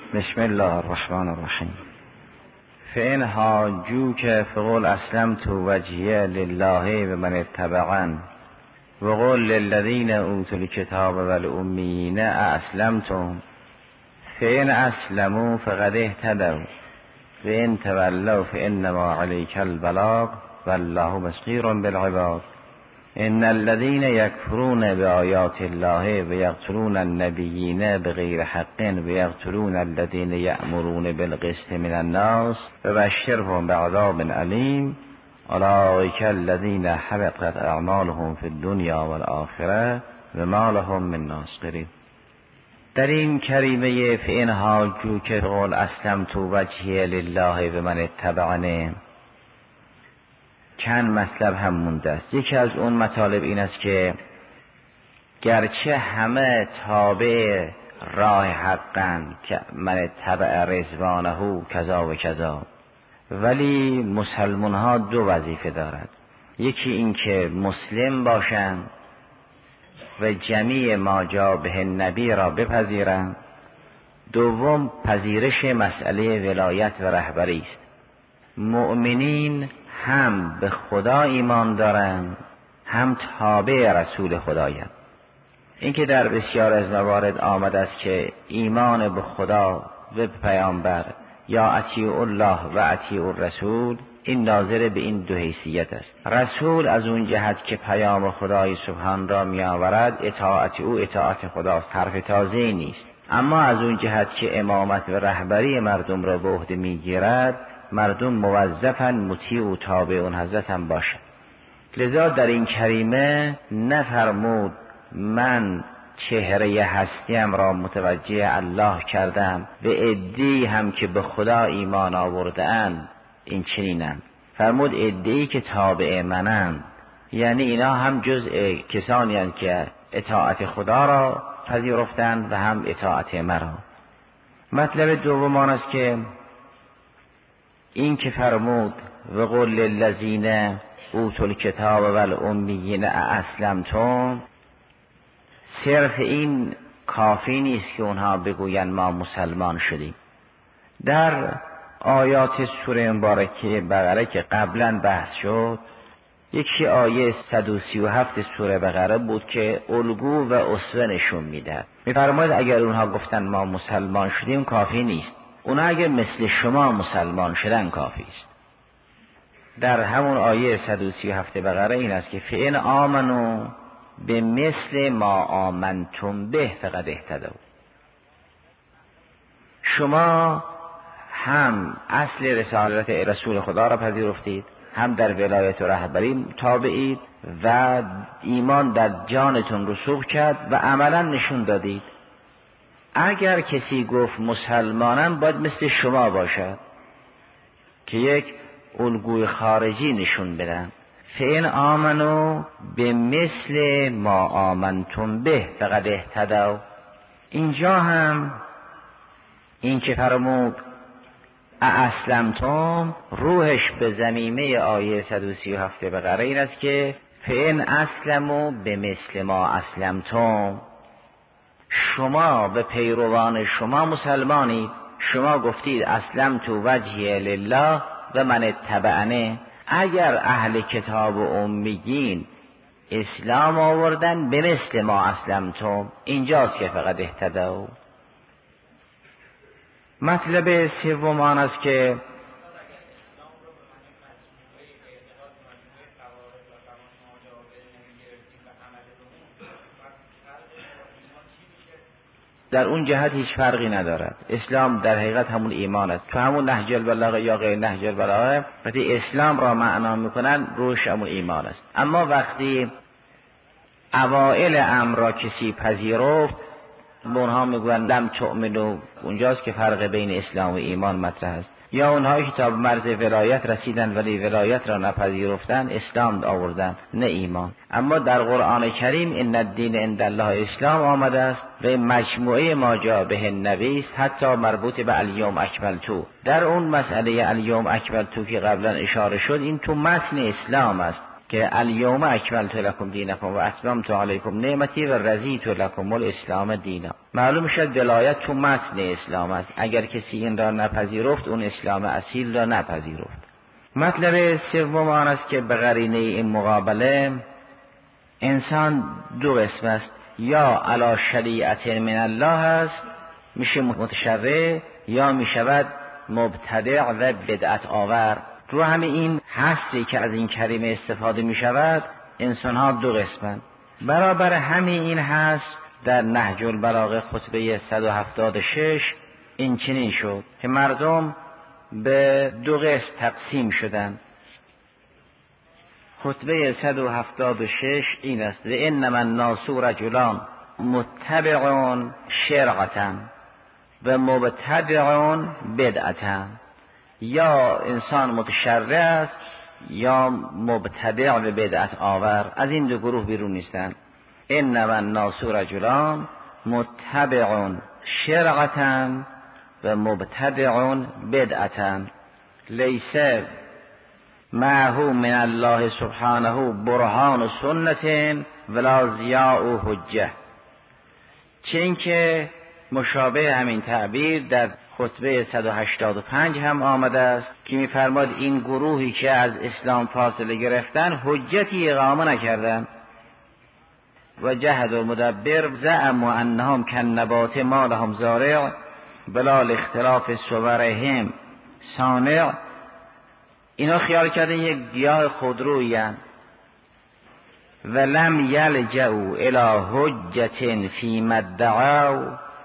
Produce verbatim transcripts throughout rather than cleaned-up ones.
بسم الله الرحمن الرحیم. فإن حاجوک فقل اسلمت وجهی لله و من اتبعن وقل للذین اوتوا الکتاب والأمیین اسلمتم فإن اسلموا فقد اهتدوا وإن تولوا فإنما عليك البلاغ والله بصیر بالعباد. ان الذين يكفرون بآيات الله ويقتلون النبيين بغير حق ويقتلون الذين يأمرون بالقسط من الناس فبشرهم بعذاب أليم أولئك الذين حبطت أعمالهم في الدنيا والآخرة وما لهم من ناصرين. در این کریمه فإن حاجوک فقل اسلمت وجهی لله و من اتبعنی چند مطلب هم مونده است. یکی از اون مطالب این است که گرچه همه تابع راه حقن که من اتبع رضوانه کذا و کذا، ولی مسلمان ها دو وظیفه دارد. یکی این که مسلم باشند و جمیع ما جاء به النبی را بپذیرند. دوم پذیرش مسئله ولایت و رهبری است. مؤمنین هم به خدا ایمان دارند هم تابع رسول خدایند. این که در بسیار از موارد آمده است که ایمان به خدا و پیامبر یا اطیعوا الله و اطیعوا الرسول، این ناظر به این دو حیثیت است. رسول از اون جهت که پیام خدای سبحان را می آورد اطاعت او اطاعت خداست، حرف تازه نیست. اما از اون جهت که امامت و رهبری مردم را به عهده می گیرد، مردم موظفن مطیع و تابع اون حضرت هم باشد. لذا در این کریمه نفرمود من چهره هستیم را متوجه الله کردم و عده‌ای هم که به خدا ایمان آورده اند این چنینند. فرمود عده‌ای که تابع منند، یعنی اینا هم جزء کسانی هستند که اطاعت خدا را پذیرفتند و هم اطاعت مرا. مطلب دوم آن است که این که فرمود و قل للذین اوتوا الکتاب والأمیین اسلمتم، صرف این کافی نیست که اونها بگویند ما مسلمان شدیم. در آیات سوره مبارکه بقره که قبلا بحث شد، یکی آیه صد و سی و هفت سوره بقره بود که الگو و اسوه نشون میده. میفرماید اگر اونها گفتن ما مسلمان شدیم کافی نیست، اونا اگر مثل شما مسلمان شدن کافی است. در همون آیه صد و سی و هفت بقره این است که فإن آمنوا به مثل ما آمنتم به فقد اهتدوا. شما هم اصل رسالت رسول خدا را پذیرفتید، هم در ولایت و رهبری تابعید و ایمان در جانتون رسوخ کرد و عملا نشون دادید. اگر کسی گفت مسلمانم باید مثل شما باشد که یک الگوی خارجی نشون بدن. فإن آمنوا به مثل ما آمنتم به فقد اهتدوا. اینجا هم این که فرمود اسلمتم روحش به ضمیمه آیه صد و سی و هفت بقره این است که فإن اسلموا به مثل ما اسلمتم. شما به پیروان شما مسلمانید، شما گفتید اسلمت وجهی لله و من اتبعنی. اگر اهل کتاب و امیین اسلام آوردن به مثل ما اسلمتم، اینجاست که فقط اهتدوا. مطلب سوم آن است که در اون جهت هیچ فرقی ندارد. اسلام در حقیقت همون ایمان است. تو همون نهج البلاغه یا غیر نهج البلاغه وقتی اسلام را معنا میکنن روش همون ایمان است. اما وقتی اوائل امر را کسی پذیرفت به اونها میگویند لم تؤمنوا، اونجاست که فرق بین اسلام و ایمان مطرح است. یا اونهایی که تا به مرز ولایت رسیدن ولی ولایت را نپذیرفتن اسلام آوردن نه ایمان. اما در قرآن کریم ان الدین عند الله اسلام آمده است و مجموعه ما جاء به النبی است، حتی مربوط به الیوم اکملتو. در اون مسئله الیوم اکملتو که قبلا اشاره شد این تو متن اسلام است. که الیوم اکملت لکم دینکم و اتممت علیکم نعمتی و رضیت لکم الاسلام دینا. معلوم شد ولایت تو متن اسلام است. اگر کسی این را نپذیرفت اون اسلام اصیل را نپذیرفت. مطلب سوم آن است که به قرینه این مقابله انسان دو قسم است، یا علی شریعت من الله است میشه متشرع، یا میشود مبتدع و بدعت آور. رو همه این حسی که از این کلمه استفاده میشود انسان ها دو قسمند. برابر همین این حس در نهج البلاغه خطبه صد و هفتاد و شش این چنین شد که مردم به دو قسم تقسیم شدند. خطبه صد و هفتاد و شش این است: انما الناس رجلان متبعون شرعة و مبتدعون بدعة. یا انسان متشرع است یا مبتدع و بدعت آور، از این دو گروه بیرون نیستند. انما الناس رجلان متبعون شرعة و مبتدعون بدعة لیس معه من الله سبحانه برهان و سنت ولا ضیاء و حجه. چون که مشابه همین تعبیر در خطبه صد و هشتاد و پنج هم آمده است که می‌فرماد این گروهی که از اسلام فاصله گرفتن حجتی اقامه نکردند و جهد و مدبر زعموا انهم کالنبات ما لهم زارع بلا الاختلاف صورهم صانع. اینا خیال کردن یک گیاه خودرویی اند و لم یلجئوا الی حجة فیما ادعوا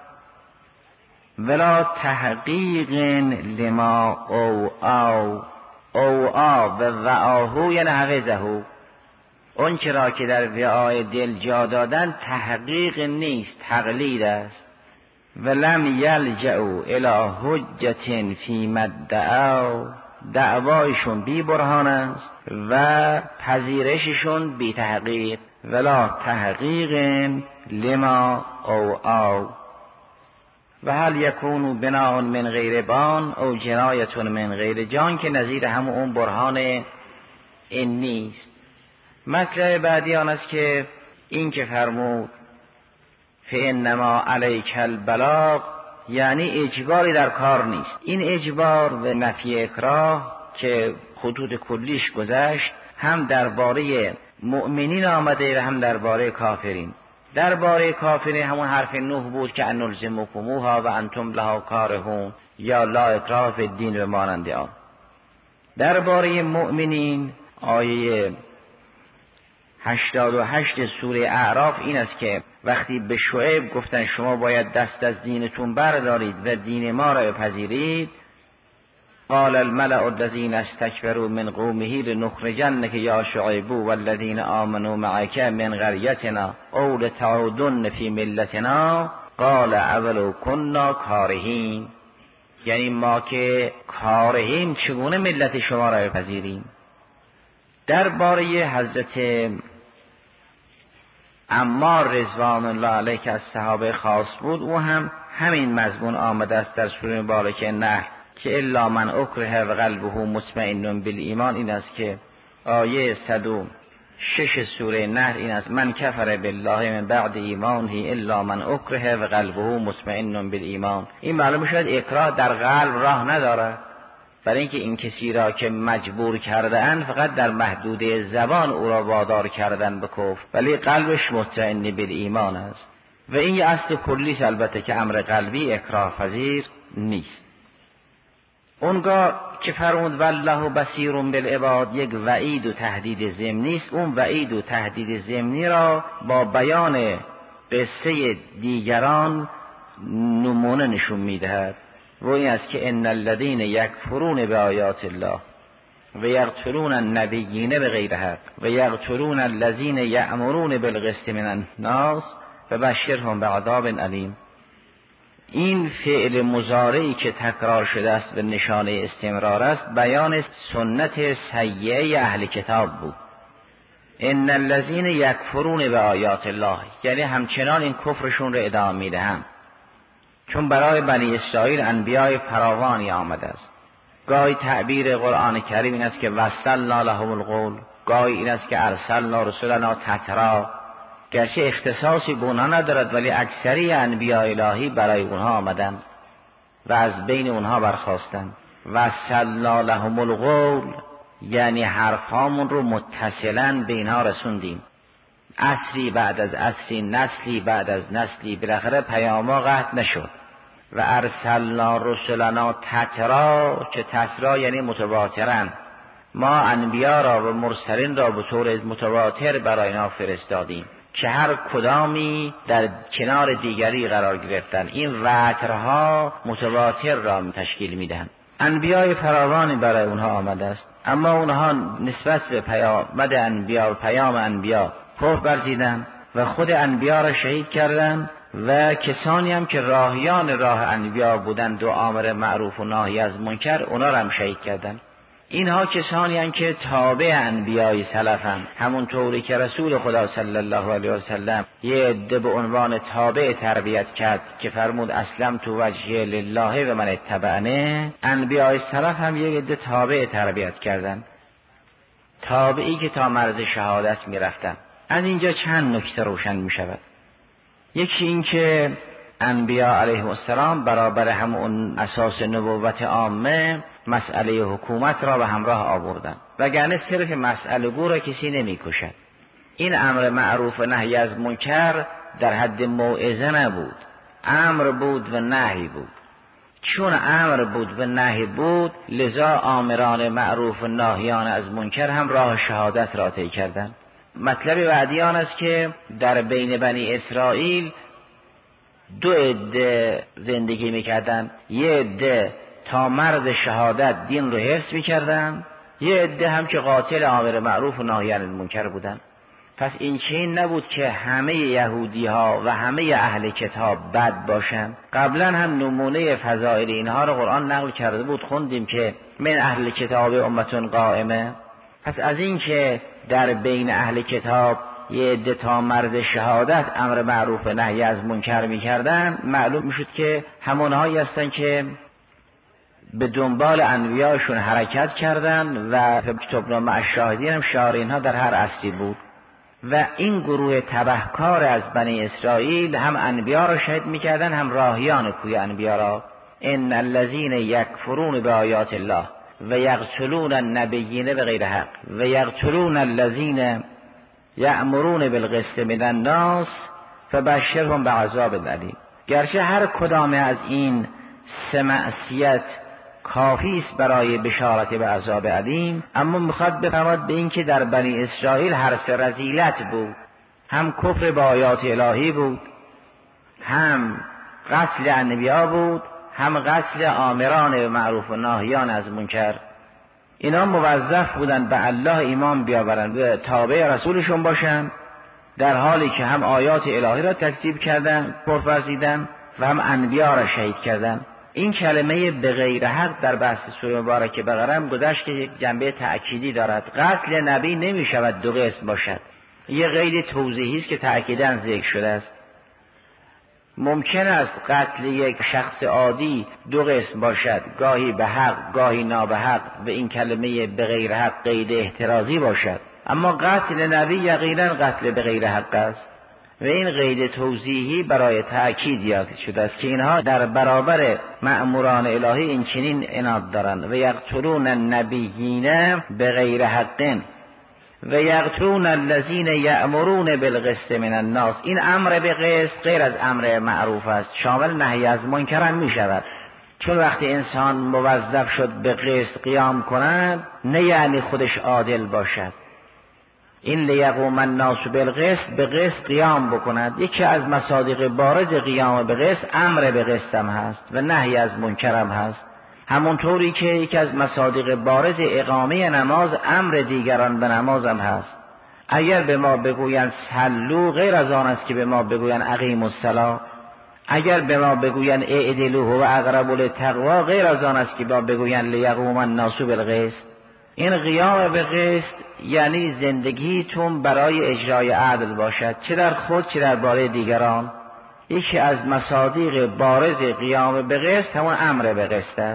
ولا تحقیق لما او او او آ و وعاهو یعنی حفظهو. اون چرا که در وعای دل جا دادن تحقیق نیست، تقلید است. ولم یلجئوا الی حجة فیما ادعوا، دعوایشون بی برهان است و پذیرششون بی تحقیق. ولا تحقیق لما او او و هل یکونو بناء من غیر بان او جنایتون من غیر جان، که نظیر همون اون برهان این نیست. مطلب بعدی آن است که این که فرمود فانما علیک البلاغ یعنی اجباری در کار نیست. این اجبار و نفی اکراه که خطوط کلیش گذشت هم درباره مؤمنین آمده و هم درباره کافرین. درباره کافرین همون حرف نوح بود که انلزمکموها و انتم لها کارهون یا لا اکراه فی الدین و مانند آن. درباره مؤمنین آیه هشتاد و هشت سوره اعراف این است که وقتی به شعیب گفتن شما باید دست از دینتون بردارید و دین ما را بپذیرید، قال الملأ الذین استکبروا من قومه لنخرجنک یا شعیب والذین آمنوا معک من قریتنا او لتعودن فی ملتنا قال اولو کنا کارهین. یعنی ما که کارهین چگونه ملت شما را بپذیریم. درباره حضرت عمار رضوان الله علیه که از صحابه خاص بود، او هم همین مضمون آمده است در سوره مبارکه نحل که الا من اکره و قلبه مطمئن بالایمان. این است که آیه صد و شش سوره نحل این است من کفر بالله من بعد ایمانه الا من اکره و قلبه مطمئن بالایمان. این معلوم شد اکراه در قلب راه نداره، برای اینکه این کسی را که مجبور کردن فقط در محدوده زبان او را وادار کردن به کفر، ولی قلبش مطمئن بالایمان است. و این یه اصل کلیش البته که امر قلبی اکراه پذیر نیست. اونگاه که فرمود والله بصیر بالعباد یک وعید و تهدید ضمنی است، اون وعید و تهدید ضمنی را با بیان قصه دیگران نمونه نشون میدهد و این است که ان الذین یکفرون بآیات الله و یقتلون النبیین بغیر حق و یقتلون الذین یأمرون بالقسط من الناس فبشرهم بعذاب علیم. این فعل مضارعی که تکرار شده است به نشانه استمرار است بیان سنت سیئه اهل کتاب بود. ان الذین یکفرون بآیات الله یعنی همچنان این کفرشون را ادامه میدهند، چون برای بنی اسرائیل انبیاء فراوانی آمده است. گاهی تعبیر قرآن کریم این است که وصلنا لهم القول گاهی این است که ارسلنا رسلنا تترا، گرچه اختصاصی به اونها ندارد ولی اکثری انبیاء الهی برای اونها آمدن و از بین اونها برخاستن. و سلنا لهم القول، یعنی حرفامون رو متصلا به اینها رسوندیم، عصری بعد از عصری، نسلی بعد از نسلی، بالاخره پیاما قطع نشد. و ارسلنا رسلنا تترا، که تترا یعنی متواترن، ما انبیا را و مرسلین را به طور متواتر برای اینا فرستادیم که هر کدامی در کنار دیگری قرار گرفتن. این وترها متواتر را تشکیل میدن. انبیای فراوانی برای اونها آمده است، اما اونها نسبت به پیامد انبیا و پیام انبیا کفر ورزیدن و خود انبیا را شهید کردند و کسانی هم که راهیان راه انبیا بودند و آمر معروف و ناهی از منکر، اونا را هم شهید کردند. اینها کسانی هستند که تابع انبیای سلفند، همون طوری که رسول خدا صلی الله علیه و سلم یه عده به عنوان تابع تربیت کرد که فرمود اسلم تو وجه لله و من اتبعنه، انبیای سلف هم یه عده تابع تربیت کردند، تابعی که تا مرز شهادت میرفتن. از اینجا چند نکته روشن می شود. یکی این که انبیاء علیهم السلام برابر همون اساس نبوت عامه مسئله حکومت را به همراه آوردن، وگرنه صرف مسئله گو را کسی نمی کشد. این امر معروف و نهی از منکر در حد موعظه نبود، امر بود و نهی بود. چون امر بود و نهی بود، لذا آمران معروف و ناهیان از منکر هم راه شهادت را طی کردند. مطلب بعدی آن است که در بین بنی اسرائیل دو عده زندگی میکردن، یه عده تا مرد شهادت دین رو حفظ میکردن، یه عده هم که قاتل آمر معروف و ناهی عن المنکر بودن. پس این چین نبود که همه یهودی ها و همه اهل کتاب بد باشن. قبلا هم نمونه فضائل اینها رو قرآن نقل کرده بود، خوندیم که من اهل کتاب امتون قائمه. پس از این که در بین اهل کتاب یه عده تا مرد شهادت امر معروف نهی از منکر میکردن، معلوم میشد که همونهایی هستن که به دنبال انبیاشون حرکت کردن و کتابنامه الشاهدین هم شعار اینها در هر عصری بود. و این گروه تبهکار از بنی اسرائیل هم انبیا را شهید میکردن، هم راهیان کوی انبیا را. ان الذين یکفرون بآیات الله و یقتلون النبیین بغیر حق و یقتلون الذین یأمرون بالقسط من الناس فبشرهم بعذاب الیم. گرچه هر کدام از این سه معصیت کافی است برای بشارت به عذاب علیم، اما میخواد بفرماد به این که در بنی اسرائیل هر سه رذیلت بود، هم کفر به آیات الهی بود، هم قتل انبیا بود، هم قتل آمران به معروف و ناهیان از منکر. اینا موظف بودن به الله ایمان بیاورن، به تابع رسولشون باشن، در حالی که هم آیات الهی را تکذیب کردن، کفر ورزیدن و هم انبیا را شهید کردن. این کلمه به غیر حق در بحث سوره مبارکه بقره گذشت که یک جنبه تأکیدی دارد. قتل نبی نمی شود دو قسم باشد، یه قید توضیحی است که تأکیداً ذکر شده است. ممکن است قتل یک شخص عادی دو قسم باشد، گاهی به حق گاهی نابحق، و این کلمه به غیر حق قید احترازی باشد، اما قتل نبی یقینا قتل به غیر حق است و این قید توضیحی برای تأکید یاد شده است که اینها در برابر مأموران الهی این چنین عناد دارند. و یقتلون النبیین به غیر حق و یقتلون الذین یأمرون بالقسط من الناس. این امر به قسط غیر از امر معروف است، شامل نهی از منکر هم می شود. چون وقتی انسان موظف شد به قسط قیام کند، نه یعنی خودش عادل باشد. این لیقوم الناس بالقسط، به قسط قیام بکند. یکی از مصادیق بارز قیام به قسط امر به قسط هم هست و نهی از منکر هم هست، همونطوری که یکی از مصادیق بارز اقامه نماز امر دیگران به نماز هم هست. اگر به ما بگویند صلوا، غیر از آن است که به ما بگویند اقیموا الصلاة. اگر به ما بگویند اعدلوا و اقرب للتقوی، غیر از آن است که به ما بگویند لیقوم الناس بالقسط. این قیام به قسط یعنی زندگیتون برای اجرای عدل باشد، چه در خود چه در باره دیگران. یکی از مصادیق بارز قیام به قسط همون امر به قسط است.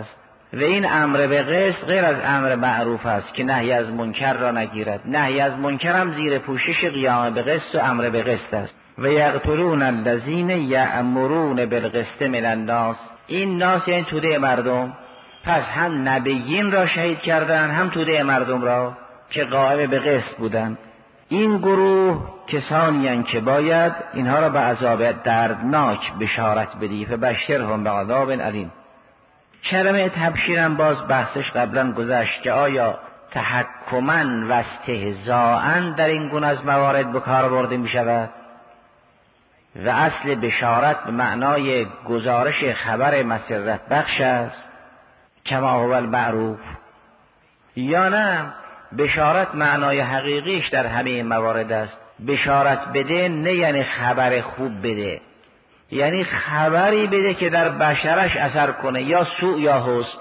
و این امر به قسط غیر از امر معروف است که نهی از منکر را نگیرد. نهی از منکر هم زیر پوشش قیام به قسط و امر به قسط است. و یقتلون الذین یأمرون بالقسط من الناس، این ناس یعنی توده مردم، پس هم نبیین را شهید کردن هم توده مردم را که قائم به قسط بودند. این گروه کسانی هستند که باید اینها را به عذاب دردناک بشارت بدی، فبشرهم بعذاب علیم. کلمه تبشیرم باز بحثش قبلا گذشت که آیا تحکماً و استهزاءً در این گونه از موارد به کار برده می شود و اصل بشارت به معنای گزارش خبر مسرت بخش است کما هو المعروف، یا نه بشارت معنای حقیقیش در همه موارد است بشارت بده، نه یعنی خبر خوب بده، یعنی خبری بده که در بشرش اثر کنه، یا سوء یا حسن.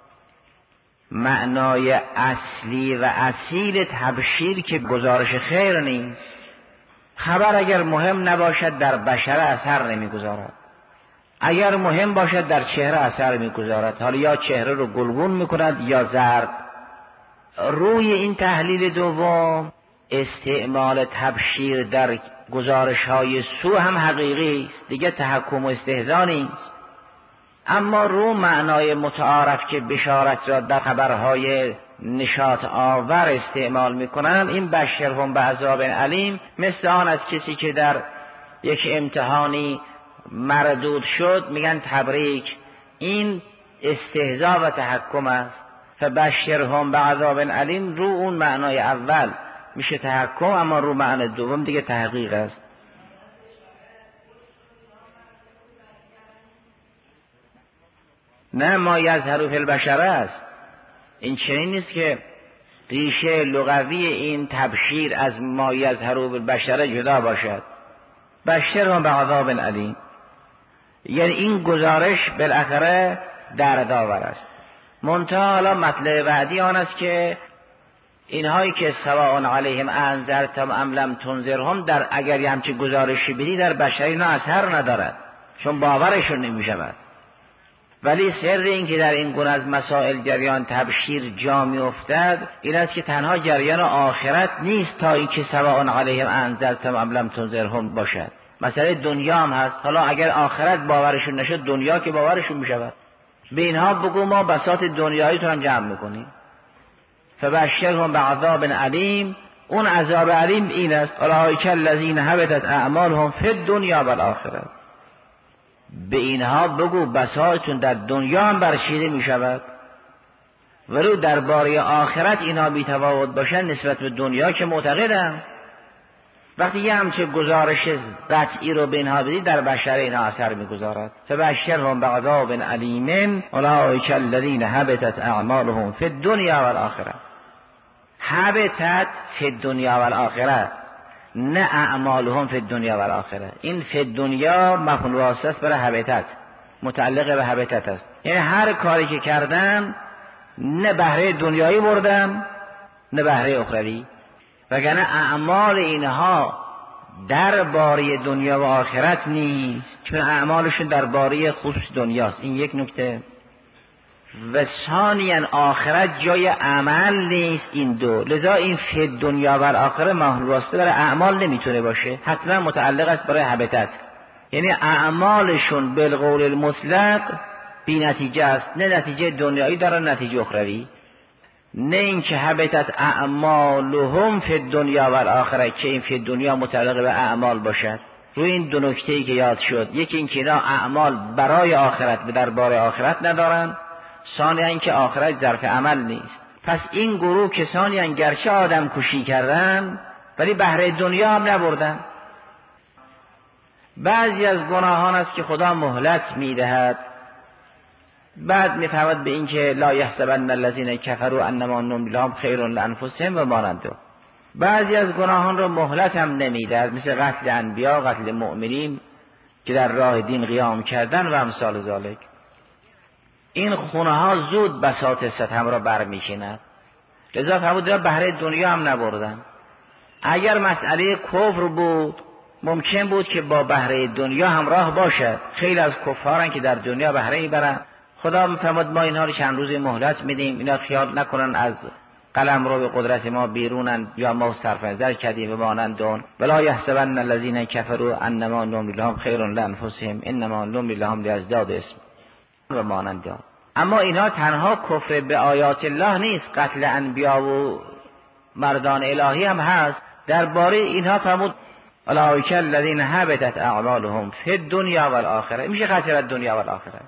معنای اصلی و اصیل تبشیر که گزارش خیر نیست. خبر اگر مهم نباشد در بشر اثر نمیگذارد، اگر مهم باشد در چهره اثر میگذارد، حالا یا چهره رو گلگون میکند یا زرد. روی این تحلیل دوم استعمال تبشیر در گزارش های سو هم حقیقی است، دیگه تحکم و استهزا نیست. اما رو معنای متعارف که بشارت را در خبرهای نشاط آور استعمال میکنن، این بشرهم بعذاب علیم مثل آن از کسی که در یک امتحانی مردود شد میگن تبریک، این استهزا و تحکم است. فبشرهم بعذاب علیم رو اون معنای اول میشه تحکم، اما رو معنای دوم دیگه تحقیق است. نه ما یظهر فی البشر است. این چنین نیست که ریشه لغوی این تبشیر از ما یظهر فی البشر جدا باشد. بشرهم بعذاب علیم یعنی این گزارش بالاخره دردآور است. منتها حالا مطلب بعدی آن است که اینهایی که سواء علیهم انذرتم ام لم تنذرهم، در اگر همچین گزارشی بدی در بشری نه اثر ندارد، چون باورشون نمی شود. ولی سر این که در این گونه از مسائل جریان تبشیر جا می افتد این است که تنها جریان آخرت نیست تا اینکه سواء علیهم انذرتم ام لم تنذرهم باشد. مسئله دنیا هم هست. حالا اگر آخرت باورشون نشد دنیا که باورشون می شود. به اینها بگو ما بساط دنیایی تو هم جمع میکنیم. فبشرهم بعذاب علیم، اون عذاب علیم این است اولئک الذین حبطت اعمالهم فی الدنیا و الاخره. به اینها بگو بساطتون در دنیا هم برچیده می شود، ولو درباره آخرت اینها بی تفاوت باشن نسبت به دنیا که معتقدم. وقتی یه همچه گزارش قطعی رو به اینها بدید در بشر اینها اثر میگذارد. فبشرهم بعذاب علیم اولئک الذین حبطت اعمالهم فی الدنیا و الاخره. حبطت فی الدنیا و الاخره، نه اعمالهم فی الدنیا و الاخره. این فی الدنیا مفعول واسطه است برای حبطت، متعلق به حبطت است. یعنی هر کاری که کردن نه بهره دنیایی بردن نه بهره اخروی، وگرنه اعمال اینها در باره دنیا و آخرت نیست، چون اعمالشون در باره خصوص دنیاست. این یک نکته. و ثانیاً آخرت جای عمل نیست. این دو، لذا این فی دنیا و آخرت محل واسطه برای اعمال نمیتونه باشه، حتما متعلق است برای حبطت. یعنی اعمالشون بالقول المطلق بی نتیجه است، نه نتیجه دنیایی دارن نتیجه اخروی. نه این که حبطت اعمالهم فی الدنیا و الاخره که این فی دنیا متعلق به اعمال باشد. روی این دو نکته‌ای که یاد شد، یکی این که اینا اعمال برای آخرت به درباره آخرت ندارن، ثانیاً این که آخرت ظرف عمل نیست. پس این گروه کسانی ان گرچه آدم کشی کردن ولی بهره دنیا هم نبردن. بعضی از گناهان است که خدا مهلت میدهد، بعد میفرماد به این که لا یحسبن الذین کفروا انما نملی لهم خیر لانفسهم و مانند. بعضی از گناهان را مهلت هم نمیدهد، مثل قتل انبیا، قتل مؤمنین که در راه دین قیام کردن و امثال ذالک. این خونه ها زود بساط ستم را برمی‌چیند. لذا فرمود را بهره دنیا هم نبردن. اگر مسئله کفر بود ممکن بود که با بهره دنیا همراه باشد. خیلی از کفارن که در دنیا بهره میبرن، خدا میفرماد ما اینها رو چند روز مهلت میدیم، اینا خیال نکنن از قلم رو به قدرت ما بیرونن یا ما صرف نظر کردیم و مانندون. ولا یحسبن الذین کفروا انما نملی لهم خیر لانفسهم انما نملی لهم لیزدادوا اثما و مانندون. اما اینا تنها کفر به آیات الله نیست، قتل انبیا و مردان الهی هم هست. درباره اینها فرمود اولئک الذین حبطت اعمالهم فی الدنیا و الاخره. میشه خسرت دنیا و الاخره.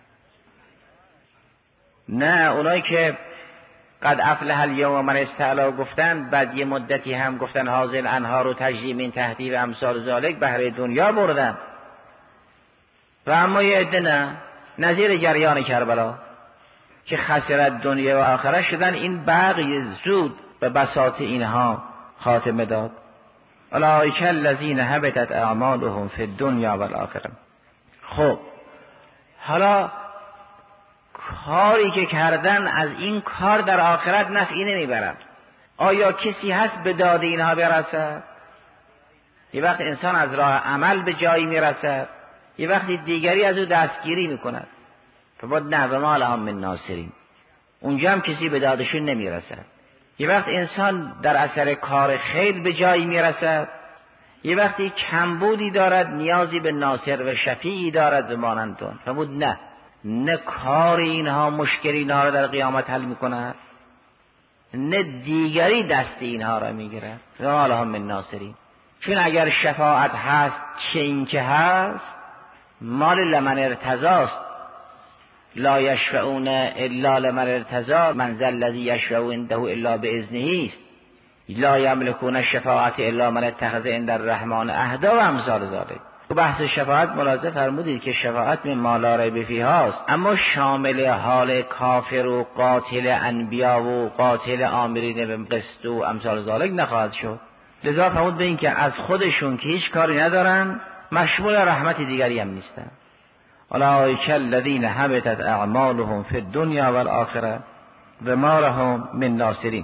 نه اونایی که قد افلح الیوم من استعلا گفتن، بعد یه مدتی هم گفتن هذه الانهار و تجری من تحتی و امثال ذالک، بهره دنیا بردن. و اما یه عده نه، نظیر جریان کربلا که خسرت دنیا و آخره شدن، این بغی زود به بساط اینها خاتمه داد. اولئک الذین حبطت اعمالهم فی الدنیا و الاخره. خب حالا کاری که کردن از این کار در آخرت نفعی نمیبرد. آیا کسی هست به داد اینها برسد؟ یه وقت انسان از راه عمل به جایی میرسد، یه وقتی دیگری از او دستگیری میکند. فباد نه و ما لهم من ناصرین، اونجا هم کسی به دادشون نمیرسد. یه وقت انسان در اثر کار خیر به جایی میرسد، یه وقتی کمبودی دارد نیازی به ناصر و شفیعی دارد و مانندون. فبود نه نه کار اینها مشکل اینها را در قیامت حل میکنه، نه دیگری دست اینها را میگیره. و ما لهم من ناصرین. چون اگر شفاعت هست چه این که هست مال لمن ارتضاست. لا یشفعون الا لمن ارتضی من ذا الذی یشفع عنده الا باذنه است. لا یملکون الشفاعة الا من اتخذ عند الرحمن عهدا و امثال ذلک. تو بحث شفاعت ملاحظه فرمودید که شفاعت من ما لا ریب فیه است، اما شامل حال کافر و قاتل انبیا و قاتل آمرین به قسط و امثال ذلک نخواهد شد. لذا فرمود به این که از خودشون که هیچ کاری ندارن مشمول رحمت دیگری هم نیستن. اولئک الذین حبطت اعمالهم فی الدنیا و الاخره و ما لهم من ناصرین.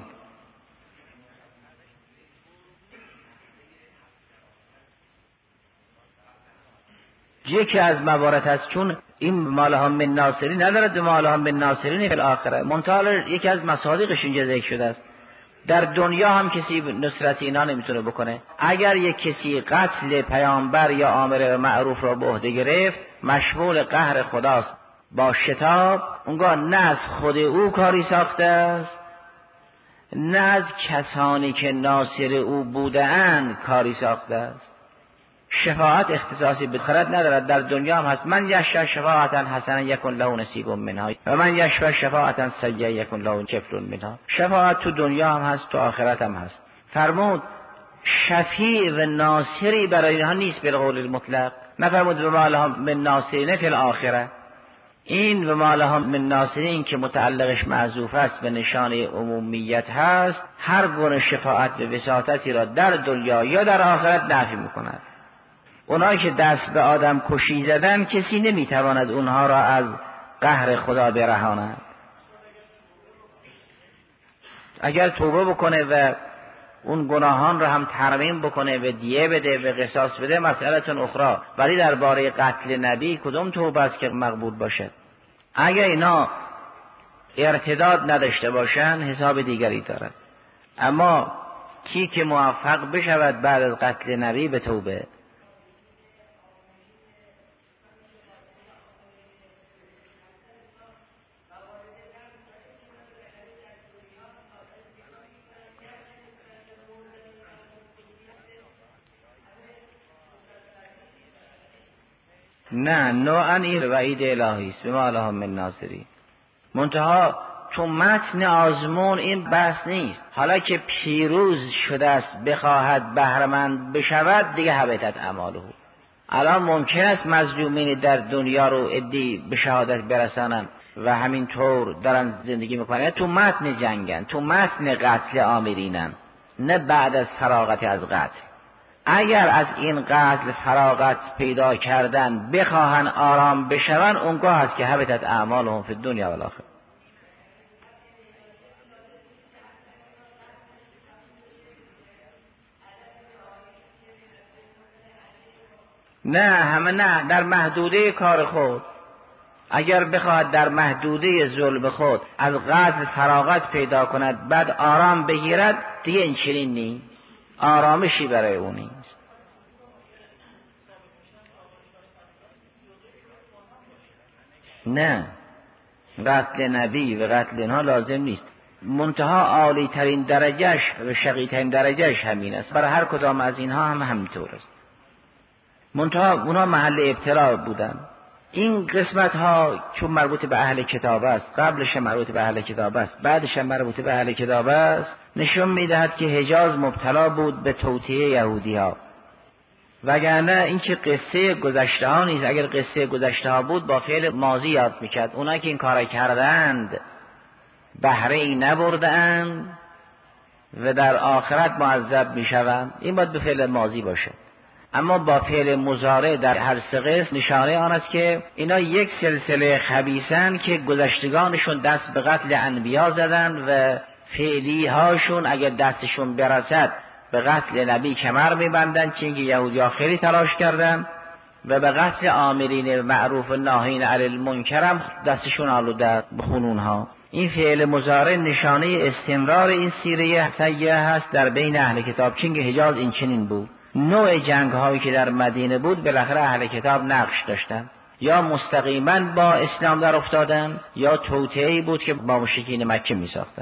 یکی از موارد هست چون این مالهم من ناصرین ندارد، مالهم من ناصرین فی الاخره. منتها یکی از مصادیقش اینجا ذکر شده است، در دنیا هم کسی نصرت اینا نمیتونه بکنه. اگر یک کسی قتل پیامبر یا آمر معروف را به عهده گرفت مشمول قهر خداست با شتاب، اونگاه نه از خود او کاری ساخته است نه از کسانی که ناصر او بودند کاری ساخته است. شفاعت اختصاصی به آخرت ندارد، در دنیا هم هست. من یشفع شفاعتا حسنا یکن له نصیب منها و من یشفع شفاعتا سیئه یکن له کفل منها. شفاعت تو دنیا هم هست تو آخرت هم هست. فرمود شفیع و ناصری برای اینها نیست به قول المطلق. نفرمود و ما لهم من ناصرین فی الاخره. این و ما لهم من ناصرین که متعلقش معذوف است به نشانه عمومیت هست، هر گونه شفاعت به وساطتی را در دنیا یا در آخرت نفی میکند. اونایی که دست به آدم کشی زدن کسی نمیتواند اونها را از قهر خدا برهاند. اگر توبه بکنه و اون گناهان را هم ترمیم بکنه و دیه بده و قصاص بده مسئله‌تون اخرى، ولی درباره قتل نبی کدوم توبه است که مقبول باشد؟ اگر اینا ارتداد نداشته باشن حساب دیگری دارد. اما کی که موفق بشود بعد از قتل نبی به توبه، نه نوعا این وعید الهی است. بما لهم من ناصرین. منتها تو متن آزمون این بحث نیست. حالا که پیروز شده است بخواهد بهره‌مند بشود دیگه حبطت اعماله. الان ممکن است مظلومین در دنیا رو ادعی به شهادت برسانن و همینطور دارن زندگی میکنن، تو متن جنگن، تو متن قتل آمرینن، نه بعد از فراغت از قتل. اگر از این قتل فراغت پیدا کردن بخواهن آرام بشون، اونگاه هست که حبطت اعمالهم فی الدنیا و الاخره. نه همه نه، در محدوده کار خود. اگر بخواهد در محدوده ظلم خود از قتل فراغت پیدا کند بعد آرام بگیرد، دیگه این چنین نیست، آرامشی برای او نیست. نه، قتل نبی و قتل اینها لازم نیست. منتها عالی ترین درجهش و شقی ترین درجهش همین است. برای هر کدام از اینها هم همینطور است. منتها اونها محل ابتلا بودن. این قسمت ها چون مربوط به اهل کتاب است، قبلش مربوط به اهل کتاب است، بعدش مربوط به اهل کتاب است، نشون میدهد که حجاز مبتلا بود به توطئه یهودی ها. وگرنه این که قصه گذشته ها نیست. اگر قصه گذشته ها بود با فعل ماضی یاد میکرد. اونا که این کار کردند بهره ای نبردند و در آخرت معذب میشوند. این باید به فعل ماضی باشه. اما با فعل مضارع در هر سه قسم نشانه آن است که اینا یک سلسله خبیثن که گذشتگانشون دست به قتل انبیا زدند و فعلی هاشون اگر دستشون برسد به قتل نبی کمر میبندن، چون که یهودی‌ها خیلی تلاش کردن و به قتل آمرین معروف و ناهین علی المنکر هم دستشون آلوده به خونون ها. این فعل مضارع نشانه استمرار این سیره سیئه هست در بین اهل کتاب، چون که حجاز این چنین بود. نوع جنگ هایی که در مدینه بود بالاخره اهل کتاب نقش داشتن، یا مستقیما با اسلام در افتادن یا توطئه‌ای بود که با مشرکین مکه می ساختن.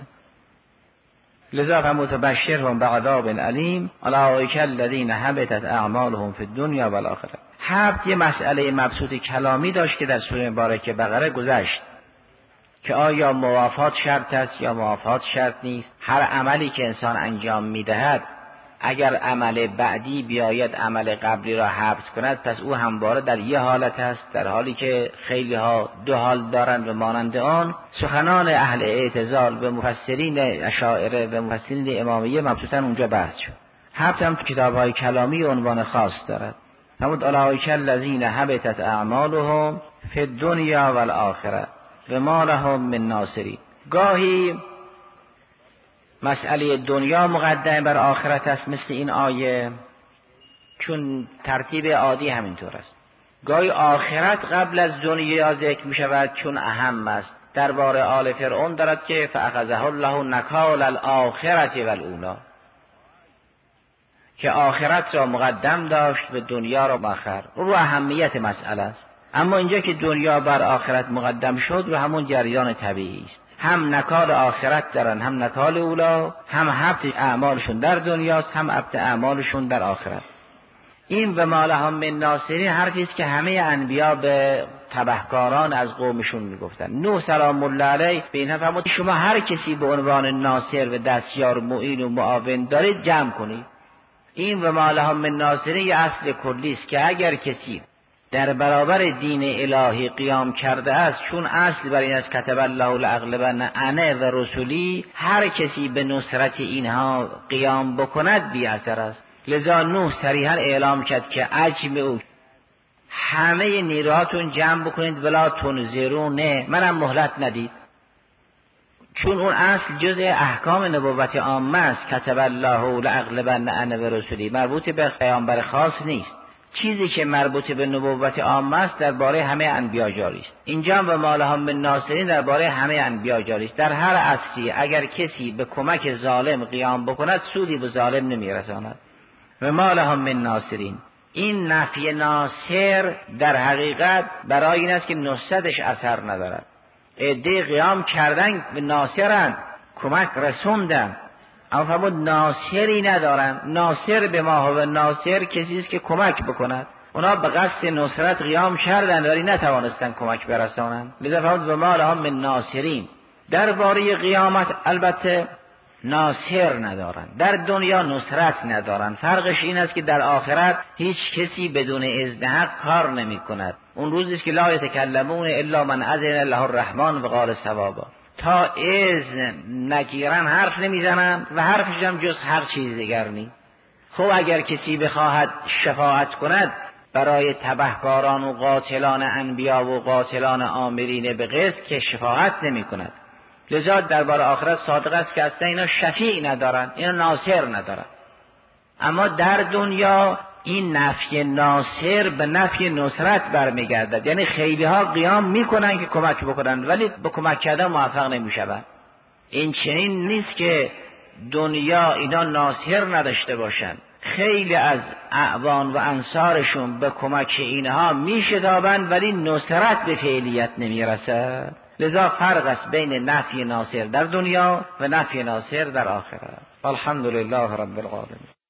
لذا فمتبشرهم بعذاب علیم اولئک الذین حبطت اعمالهم فی الدنیا و الاخره. حبط یه مسئله مبسوط کلامی داشت که در سوره مبارکه بقره گذشت که آیا موافات شرط است یا موافات شرط نیست. هر عملی که انسان انجام میدهد اگر عمل بعدی بیاید عمل قبلی را حبط کند، پس او همواره در یه حالت است، در حالی که خیلی ها دو حال دارند و مانند آن سخنان اهل اعتزال و مفسرین اشاعره و مفسرین امامیه مبسوطاً اونجا بحث شد. حبط هم کتاب‌های کلامی عنوان خاص دارد. همون اولئک الذین حبطت اعمالهم فی الدنیا و الاخره و ما لهم من ناصرین. گاهی مسئله دنیا مقدم بر آخرت است مثل این آیه، چون ترتیب عادی همینطور است. گاهی آخرت قبل از دنیا ذکر می شود چون اهم است. درباره آل فرعون دارد که فاخذه الله نکال الاخرة والاولی، که آخرت را مقدم داشت و دنیا را مؤخر. رو اهمیت مسئله است. اما اینجا که دنیا بر آخرت مقدم شد و همون جریان طبیعی است. هم نکال آخرت دارن هم نکال اولا، هم حبط اعمالشون در دنیاست هم حبط اعمالشون در آخرت. این به ما لهم من ناصرین حرفی است که همه انبیا به تبهکاران از قومشون میگفتن. نوح سلام الله علیه به اینها فرمود شما هر کسی به عنوان ناصر و دستیار و معین و معاون دارید جمع کنید. این به ما لهم من ناصرین یه اصل کلی است که اگر کسی در برابر دین الهی قیام کرده است، چون اصل بر این است کتب الله لاغلبن انا و رسولی، هر کسی به نصرت اینها قیام بکند بی اثر است. لذا نوح صریحا اعلام کرد که اجمعوا، همه نیروهاتون جمع بکنید ولا تنظرون، منم مهلت ندید. چون اون اصل جزء احکام نبوت عامه است، کتب الله لاغلبن انا و رسولی، مربوط به پیامبر خاص نیست. چیزی که مربوط به نبوت عامه است درباره همه انبیا جاری است. اینجا به ما لهم من ناصرین درباره همه انبیا جاری است. در هر عصری اگر کسی به کمک ظالم قیام بکند سودی به ظالم نمیرساند. و ما لهم من ناصرین، این نفی ناصر در حقیقت برای این است که نصرتش اثر ندارد. عده قیام کردن به ناصرن، کمک رسوندن، اما فرمود ناصری ندارن. ناصر به ما هو ناصر کسی است که کمک بکند. اونا به قصد نصرت قیام کردند ولی نتوانستن کمک برسانند. لذا فرمود به ما لهم من ناصرین. درباره قیامت البته ناصر ندارن، در دنیا نصرت ندارن. فرقش این است که در آخرت هیچ کسی بدون اذن حق کار نمی کند. اون روزی است که لا یتکلمون الا من اذن له الرحمن و قال صوابا. تا اذن نگیرن حرف نمیزنن و حرفش هم جز هر چیز دیگر نی. خب اگر کسی بخواهد شفاعت کند برای تبهکاران و قاتلان انبیا و قاتلان آمرین به قسط که شفاعت نمی کند. لذا درباره آخرت صادق است که اصلا اینا شفیع ندارن، اینا ناصر ندارن. اما در دنیا این نفی ناصر به نفی نصرت برمیگردد. یعنی خیلی ها قیام میکنن که کمک بکنن ولی به کمک کردن موفق نمیشوند. این چنین نیست که دنیا اینا ناصر نداشته باشن، خیلی از اعوان و انصارشون به کمک اینها میشتابند ولی نصرت به فعلیت نمیرسد. لذا فرق است بین نفی ناصر در دنیا و نفی ناصر در آخرت. الحمدلله رب العالمین.